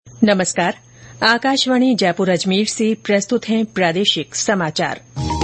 नमस्कार। आकाशवाणी जयपुर अजमेर से प्रस्तुत हैं प्रादेशिक समाचार।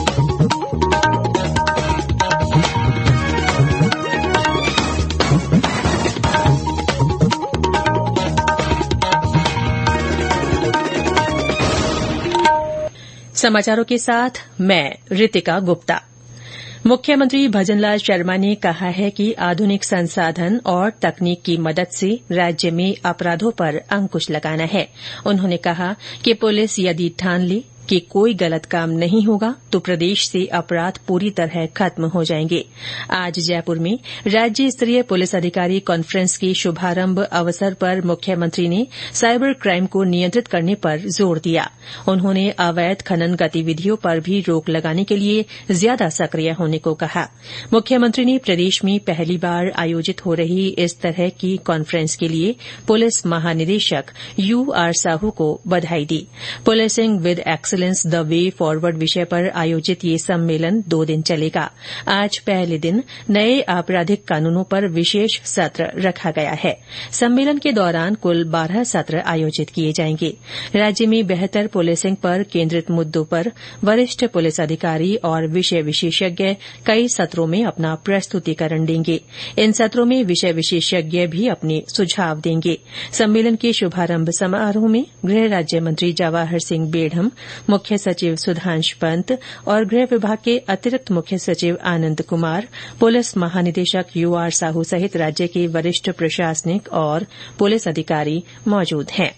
समाचारों के साथ मैं रितिका गुप्ता। मुख्यमंत्री भजनलाल शर्मा ने कहा है कि आधुनिक संसाधन और तकनीक की मदद से राज्य में अपराधों पर अंकुश लगाना है। उन्होंने कहा कि पुलिस यदि ठान ले कि कोई गलत काम नहीं होगा तो प्रदेश से अपराध पूरी तरह खत्म हो जाएंगे। आज जयपुर में राज्य स्तरीय पुलिस अधिकारी कॉन्फ्रेंस के शुभारंभ अवसर पर मुख्यमंत्री ने साइबर क्राइम को नियंत्रित करने पर जोर दिया। उन्होंने अवैध खनन गतिविधियों पर भी रोक लगाने के लिए ज्यादा सक्रिय होने को कहा। मुख्यमंत्री ने प्रदेश में पहली बार आयोजित हो रही इस तरह की कॉन्फ्रेंस के लिए पुलिस महानिदेशक UR साहू को बधाई दी। Policing with excellence the way forward विषय पर आयोजित ये सम्मेलन 2 दिन चलेगा। आज पहले दिन नए आपराधिक कानूनों पर विशेष सत्र रखा गया है। सम्मेलन के दौरान कुल 12 सत्र आयोजित किए जाएंगे। राज्य में बेहतर पुलिसिंग पर केंद्रित मुद्दों पर वरिष्ठ पुलिस अधिकारी और विषय विशेषज्ञ कई सत्रों में अपना प्रस्तुतिकरण देंगे। इन सत्रों में विषय विशेषज्ञ भी अपने सुझाव देंगे। सम्मेलन के शुभारंभ समारोह में गृह राज्य मंत्री जवाहर सिंह बेढ़म, मुख्य सचिव सुधांश पंत और गृह विभाग के अतिरिक्त मुख्य सचिव आनंद कुमार, पुलिस महानिदेशक UR साहू सहित राज्य के वरिष्ठ प्रशासनिक और पुलिस अधिकारी मौजूद हैं।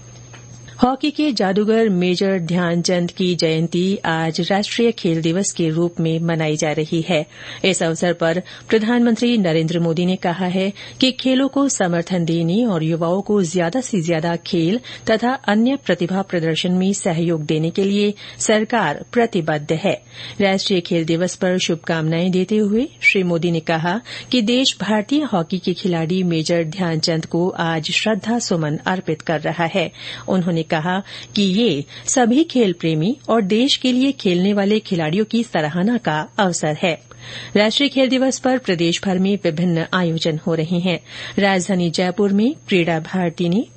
हॉकी के जादूगर मेजर ध्यानचंद की जयंती आज राष्ट्रीय खेल दिवस के रूप में मनाई जा रही है। इस अवसर पर प्रधानमंत्री नरेंद्र मोदी ने कहा है कि खेलों को समर्थन देने और युवाओं को ज्यादा से ज्यादा खेल तथा अन्य प्रतिभा प्रदर्शन में सहयोग देने के लिए सरकार प्रतिबद्ध है। राष्ट्रीय खेल दिवस पर शुभकामनाएं देते हुए श्री मोदी ने कहा कि देश भारतीय हॉकी के खिलाड़ी मेजर ध्यानचंद को आज श्रद्धा सुमन अर्पित कर रहा है। उन्होंने कहा कि ये सभी खेल प्रेमी और देश के लिए खेलने वाले खिलाड़ियों की सराहना का अवसर है। राष्ट्रीय खेल दिवस पर प्रदेश भर में विभिन्न आयोजन हो रहे हैं। राजधानी जयपुर में क्रीड़ा भारती ने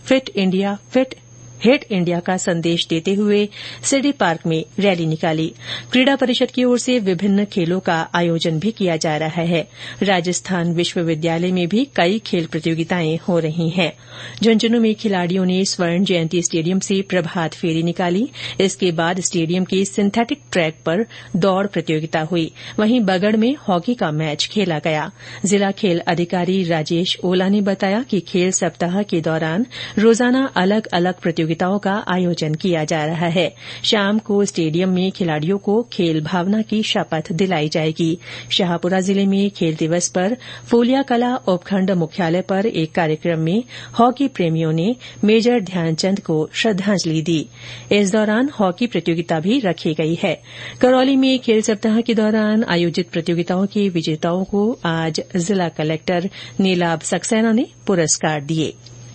हिट इंडिया का संदेश देते हुए सिटी पार्क में रैली निकाली। क्रीड़ा परिषद की ओर से विभिन्न खेलों का आयोजन भी किया जा रहा है। राजस्थान विश्वविद्यालय में भी कई खेल प्रतियोगिताएं हो रही हैं। झुंझुनूं में खिलाड़ियों ने स्वर्ण जयंती स्टेडियम से प्रभात फेरी निकाली। इसके बाद स्टेडियम के सिंथेटिक ट्रैक पर दौड़ प्रतियोगिता हुई। वहीं बगड़ में हॉकी का मैच खेला गया। जिला खेल अधिकारी राजेश ओला ने बताया कि खेल सप्ताह के दौरान रोजाना अलग अलग प्रतियोगिताओं का आयोजन किया जा रहा है। शाम को स्टेडियम में खिलाड़ियों को खेल भावना की शपथ दिलाई जाएगी। शाहपुरा जिले में खेल दिवस पर फूलिया कला उपखंड मुख्यालय पर एक कार्यक्रम में हॉकी प्रेमियों ने मेजर ध्यानचंद को श्रद्धांजलि दी। इस दौरान हॉकी प्रतियोगिता भी रखी गई है। करौली में खेल सप्ताह के दौरान आयोजित प्रतियोगिताओं के विजेताओं को आज जिला कलेक्टर नीलाभ सक्सेना ने पुरस्कार दिए।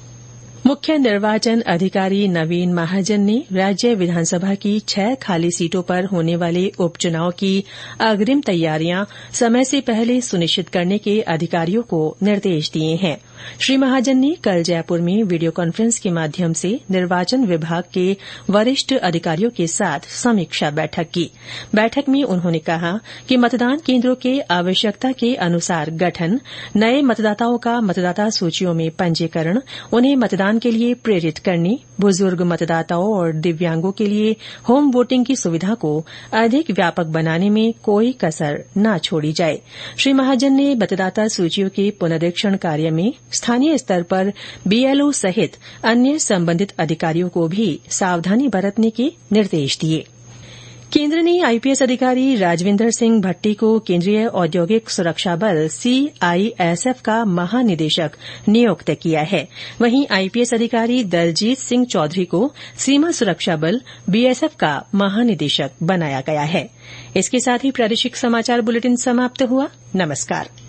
मुख्य निर्वाचन अधिकारी नवीन महाजन ने राज्य विधानसभा की 6 खाली सीटों पर होने वाले उपचुनाव की अग्रिम तैयारियां समय से पहले सुनिश्चित करने के अधिकारियों को निर्देश दिए हैं। श्री महाजन ने कल जयपुर में वीडियो कॉन्फ्रेंस के माध्यम से निर्वाचन विभाग के वरिष्ठ अधिकारियों के साथ समीक्षा बैठक की। बैठक में उन्होंने कहा कि मतदान केन्द्रों के आवश्यकता के अनुसार गठन, नए मतदाताओं का मतदाता सूचियों में पंजीकरण, उन्हें मतदान के लिए प्रेरित करने, बुजुर्ग मतदाताओं और दिव्यांगों के लिए होम वोटिंग की सुविधा को अधिक व्यापक बनाने में कोई कसर न छोड़ी जाए। श्री महाजन ने मतदाता सूचियों के पुनरीक्षण कार्य में स्थानीय स्तर पर BLO सहित अन्य संबंधित अधिकारियों को भी सावधानी बरतने के निर्देश दिए। केंद्र ने IPS अधिकारी राजविंदर सिंह भट्टी को केंद्रीय औद्योगिक सुरक्षा बल CISF का महानिदेशक नियुक्त किया है। वहीं IPS अधिकारी दलजीत सिंह चौधरी को सीमा सुरक्षा बल BSF का महानिदेशक बनाया गया है। इसके साथ ही प्रादेशिक समाचार बुलेटिन समाप्त हुआ। नमस्कार।